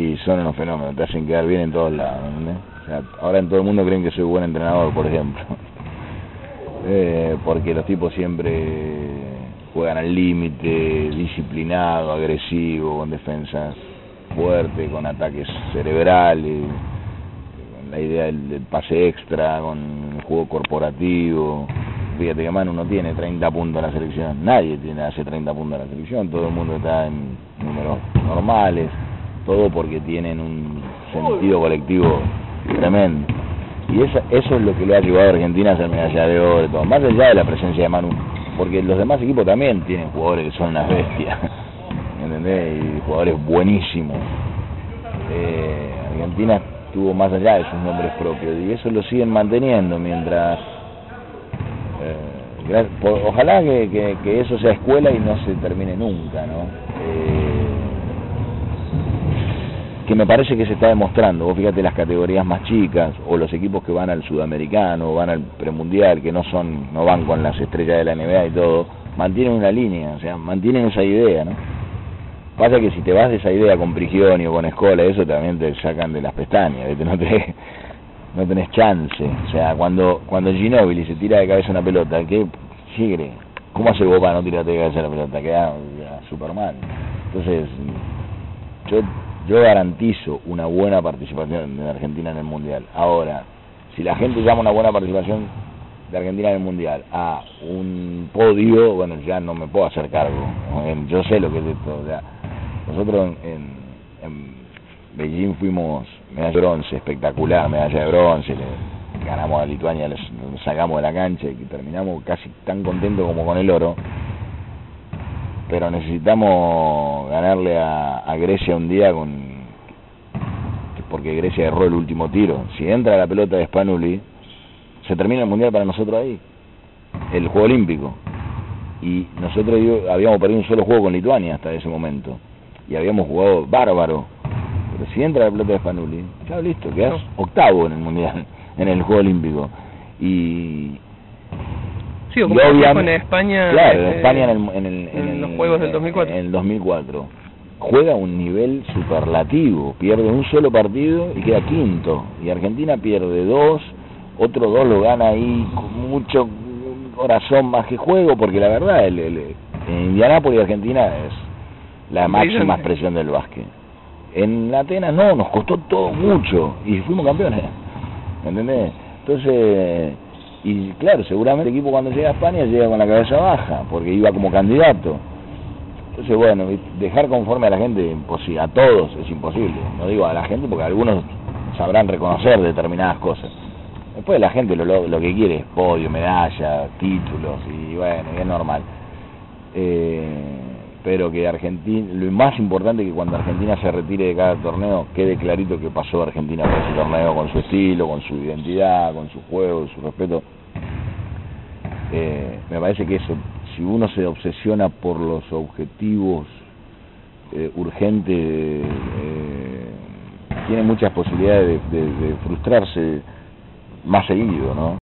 Y son unos fenómenos, te hacen quedar bien en todos lados, ¿entendés? O sea, ahora en todo el mundo creen que soy buen entrenador, por ejemplo. Porque los tipos siempre juegan al límite, disciplinado, agresivo, con defensas fuertes, con ataques cerebrales, con la idea del pase extra, con el juego corporativo. Fíjate que Manu no tiene 30 puntos en la selección, nadie hace 30 puntos en la selección, todo el mundo está en números normales, todo porque tienen un sentido colectivo tremendo. Y eso es lo que lo ha llevado a Argentina a ser medalla de oro, todo, más allá de la presencia de Manu, porque los demás equipos también tienen jugadores que son unas bestias, ¿entendés? Y jugadores buenísimos. Argentina estuvo más allá de sus nombres propios, y eso lo siguen manteniendo mientras... ojalá que eso sea escuela y no se termine nunca, ¿no? Que me parece que se está demostrando. Vos fíjate las categorías más chicas, o los equipos que van al sudamericano, o van al premundial, que no van con las estrellas de la NBA y todo, mantienen una línea, o sea, mantienen esa idea, ¿no? Pasa que si te vas de esa idea con Prigioni o con Escola, eso también te sacan de las pestañas, ¿viste? No tenés chance. O sea, cuando Ginóbili se tira de cabeza una pelota, ¿qué sigre? ¿Cómo hace vos para no tirarte de cabeza la pelota? Queda Superman. Entonces, yo garantizo una buena participación de Argentina en el Mundial. Ahora, si la gente llama una buena participación de Argentina en el Mundial a un podio, bueno, ya no me puedo hacer cargo. Yo sé lo que es esto. O sea, nosotros en Beijing fuimos medalla de bronce, espectacular, medalla de bronce, le ganamos a Lituania, les sacamos de la cancha y terminamos casi tan contentos como con el oro. Pero necesitamos ganarle a Grecia un día porque Grecia erró el último tiro. Si entra la pelota de Spanuli, se termina el Mundial para nosotros ahí, el Juego Olímpico. Y nosotros habíamos perdido un solo juego con Lituania hasta ese momento, y habíamos jugado bárbaro. Pero si entra la pelota de Spanuli, ya listo, quedás octavo en el Mundial, en el Juego Olímpico. Y como en España. Claro, en España en los Juegos del 2004. En el 2004. Juega a un nivel superlativo, pierde un solo partido y queda quinto. Y Argentina pierde 2, otro 2 lo gana ahí con mucho corazón más que juego, porque la verdad, en Indianápolis Argentina es la máxima expresión del básquet. En Atenas no, nos costó todo mucho y fuimos campeones, ¿entendés? Entonces, y claro, seguramente el equipo cuando llega a España llega con la cabeza baja, porque iba como candidato. Entonces, bueno, dejar conforme a la gente, a todos es imposible. No digo a la gente porque algunos sabrán reconocer determinadas cosas. Después la gente lo que quiere es podio, medalla, títulos, y bueno, es normal. Pero que Argentina, lo más importante es que cuando Argentina se retire de cada torneo, quede clarito que pasó Argentina por ese torneo, con su estilo, con su identidad, con su juego, su respeto. Me parece que eso, si uno se obsesiona por los objetivos urgentes, tiene muchas posibilidades de frustrarse más seguido, ¿no?